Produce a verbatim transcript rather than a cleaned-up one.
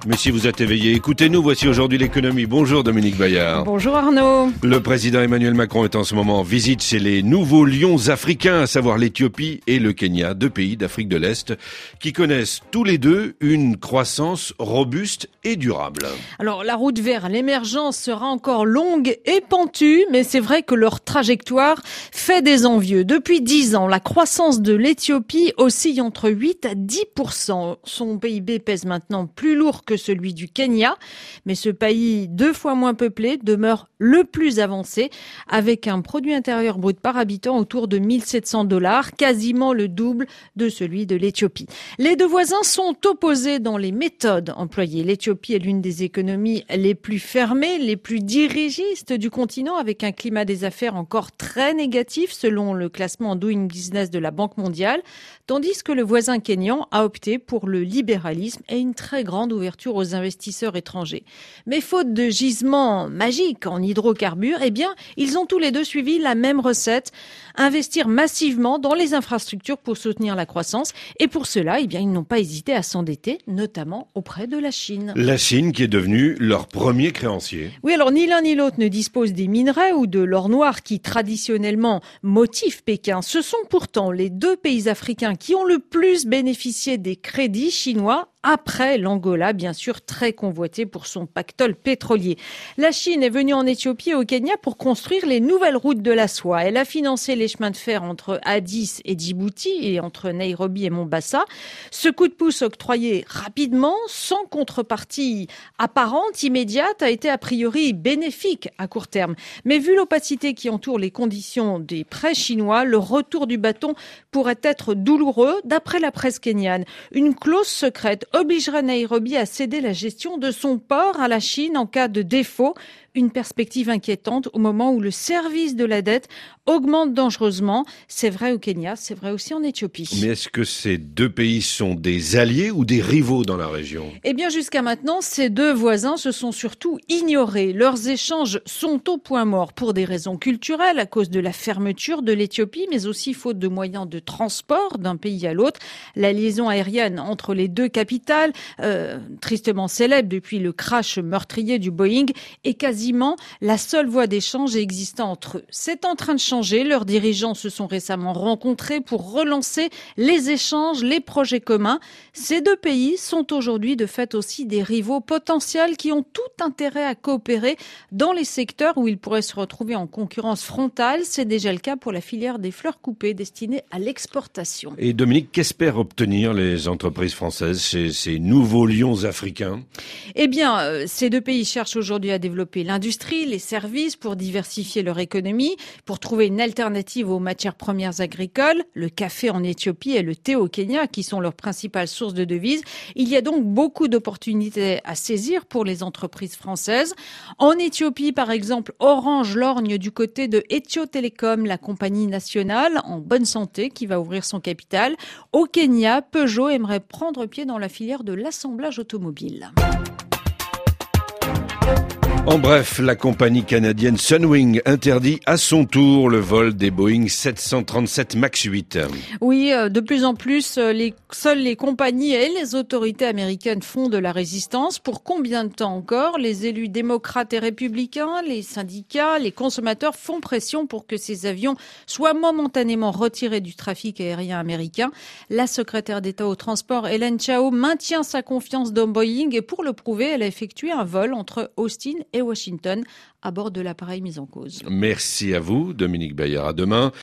Mais si vous êtes éveillé, écoutez-nous, voici aujourd'hui l'économie. Bonjour Dominique Bayard. Bonjour Arnaud. Le président Emmanuel Macron est en ce moment en visite chez les nouveaux lions africains, à savoir l'Éthiopie et le Kenya, deux pays d'Afrique de l'Est, qui connaissent tous les deux une croissance robuste et durable. Alors la route vers l'émergence sera encore longue et pentue, mais c'est vrai que leur trajectoire fait des envieux. Depuis dix ans, la croissance de l'Éthiopie oscille entre huit à dix pour cent. Son P I B pèse maintenant plus lourd que celui du Kenya, mais ce pays deux fois moins peuplé demeure le plus avancé, avec un produit intérieur brut par habitant autour de mille sept cents dollars, quasiment le double de celui de l'Éthiopie. Les deux voisins sont opposés dans les méthodes employées. L'Éthiopie est l'une des économies les plus fermées, les plus dirigistes du continent, avec un climat des affaires encore très négatif selon le classement Doing Business de la Banque mondiale, tandis que le voisin kényan a opté pour le libéralisme et une très grande ouverture aux investisseurs étrangers. Mais faute de gisements magiques en hydrocarbures, eh bien, ils ont tous les deux suivi la même recette, investir massivement dans les infrastructures pour soutenir la croissance. Et pour cela, eh bien, ils n'ont pas hésité à s'endetter, notamment auprès de la Chine. La Chine qui est devenue leur premier créancier. Oui, alors ni l'un ni l'autre ne dispose des minerais ou de l'or noir qui traditionnellement motivent Pékin. Ce sont pourtant les deux pays africains qui ont le plus bénéficié des crédits chinois, après l'Angola, bien sûr, très convoité pour son pactole pétrolier. La Chine est venue en Éthiopie et au Kenya pour construire les nouvelles routes de la soie. Elle a financé les chemins de fer entre Addis et Djibouti et entre Nairobi et Mombasa. Ce coup de pouce octroyé rapidement, sans contrepartie apparente, immédiate, a été a priori bénéfique à court terme. Mais vu l'opacité qui entoure les conditions des prêts chinois, le retour du bâton pourrait être douloureux, d'après la presse kenyane. Une clause secrète obligerait Nairobi à céder la gestion de son port à la Chine en cas de défaut. Une perspective inquiétante au moment où le service de la dette augmente dangereusement. C'est vrai au Kenya, c'est vrai aussi en Éthiopie. Mais est-ce que ces deux pays sont des alliés ou des rivaux dans la région ? Eh bien, jusqu'à maintenant, ces deux voisins se sont surtout ignorés. Leurs échanges sont au point mort pour des raisons culturelles, à cause de la fermeture de l'Éthiopie, mais aussi faute de moyens de transport d'un pays à l'autre. La liaison aérienne entre les deux capitales, euh, tristement célèbre depuis le crash meurtrier du Boeing, est quasi la seule voie d'échange existant entre eux. C'est en train de changer. Leurs dirigeants se sont récemment rencontrés pour relancer les échanges, les projets communs. Ces deux pays sont aujourd'hui de fait aussi des rivaux potentiels qui ont tout intérêt à coopérer dans les secteurs où ils pourraient se retrouver en concurrence frontale. C'est déjà le cas pour la filière des fleurs coupées destinée à l'exportation. Et Dominique, qu'espèrent obtenir les entreprises françaises chez ces nouveaux lions africains ? Eh bien, euh, ces deux pays cherchent aujourd'hui à développer l'industrie, les services pour diversifier leur économie, pour trouver une alternative aux matières premières agricoles, le café en Éthiopie et le thé au Kenya qui sont leurs principales sources de devises. Il y a donc beaucoup d'opportunités à saisir pour les entreprises françaises. En Éthiopie, par exemple, Orange lorgne du côté de Ethio Telecom, la compagnie nationale en bonne santé qui va ouvrir son capital. Au Kenya, Peugeot aimerait prendre pied dans la filière de l'assemblage automobile. En bref, la compagnie canadienne Sunwing interdit à son tour le vol des Boeing sept cent trente-sept max huit. Oui, de plus en plus, les, seules les compagnies et les autorités américaines font de la résistance. Pour combien de temps encore ? Les élus démocrates et républicains, les syndicats, les consommateurs font pression pour que ces avions soient momentanément retirés du trafic aérien américain. La secrétaire d'État au transport, Hélène Chao, maintient sa confiance dans Boeing et pour le prouver, elle a effectué un vol entre Austin et Washington à bord de l'appareil mis en cause. Merci à vous, Dominique Bayard. À demain.